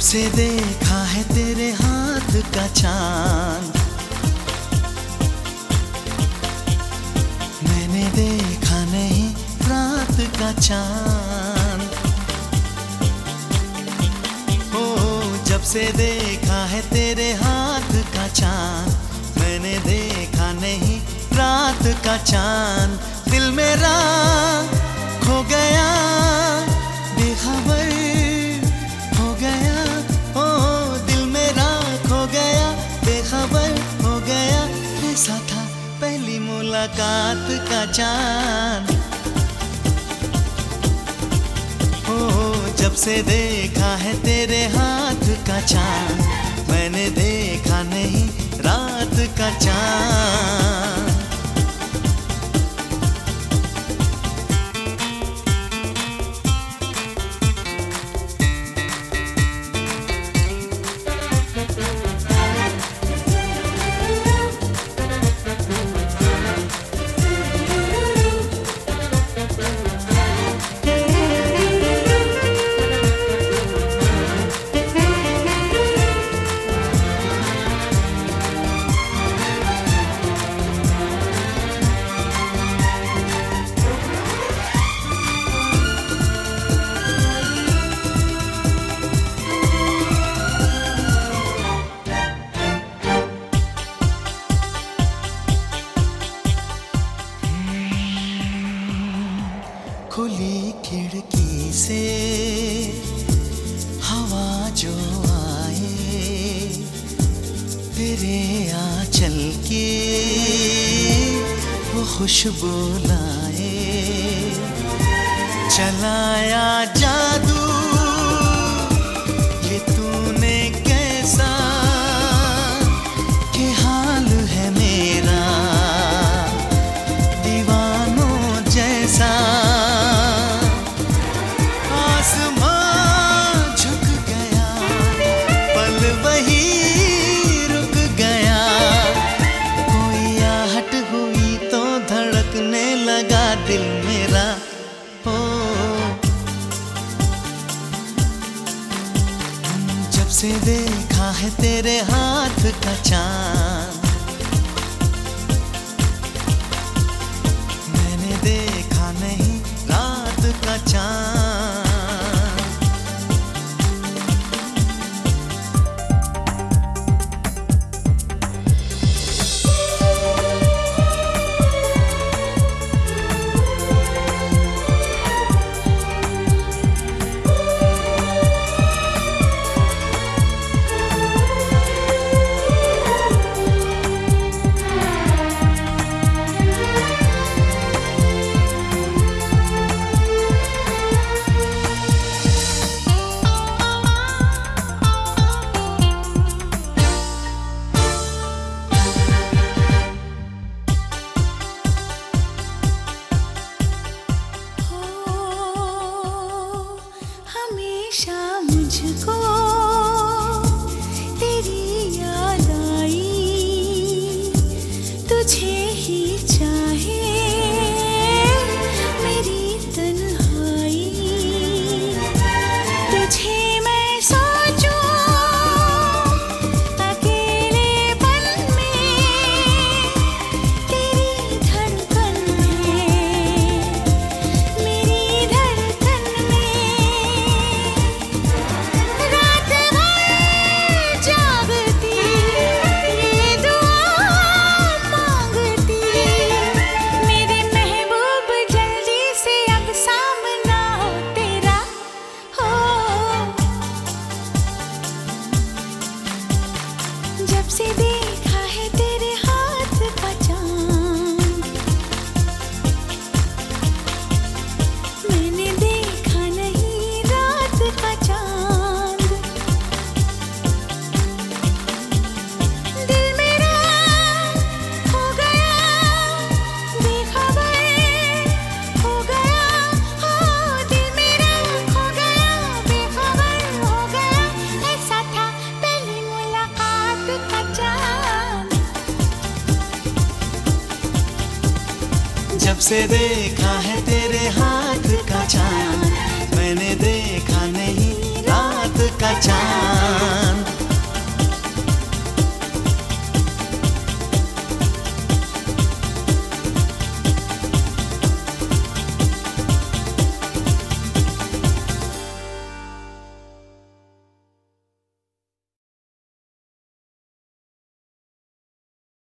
से देखा है तेरे हाथ का चांद, मैंने देखा नहीं रात का चांद। ओ जब से देखा है तेरे हाथ का चांद, मैंने देखा नहीं रात का चांद। दिल मेरा खो गया बेखबर हो गया, ओ दिल मेरा खो गया बेखबर हो गया। ऐसा था पहली मुलाकात का चांद। ओ जब से देखा है तेरे हाथ का चांद, मैंने देखा नहीं रात का चांद। खुली खिड़की से हवा जो आए, तेरे आंचल की वो खुशबू लाए। चलाया जादू ये तूने कैसा, कि हाल है मेरा दीवानों जैसा। दिल मेरा हो जब से देखा है तेरे हाथ का चांद, मैंने देखा नहीं रात का चांद। मुझको तेरी याद आई, तुझे ही चाहे मेरी तन्हाई। तुझे मैं सोचूं अकेलेपन में, तेरी धड़कन में, मेरी धड़कन में। जब से देखा है तेरे हाथ का चांद, मैंने देखा नहीं रात का चांद। दिल मेरा खो गया बेखबर हो गया, हो दिल मेरा खो गया बेखबर हो गया। ऐसा था पहली मुलाकात का चांद। जब से देखा है तेरे हाथ का चांद, मैंने देखा नहीं रात का चांद।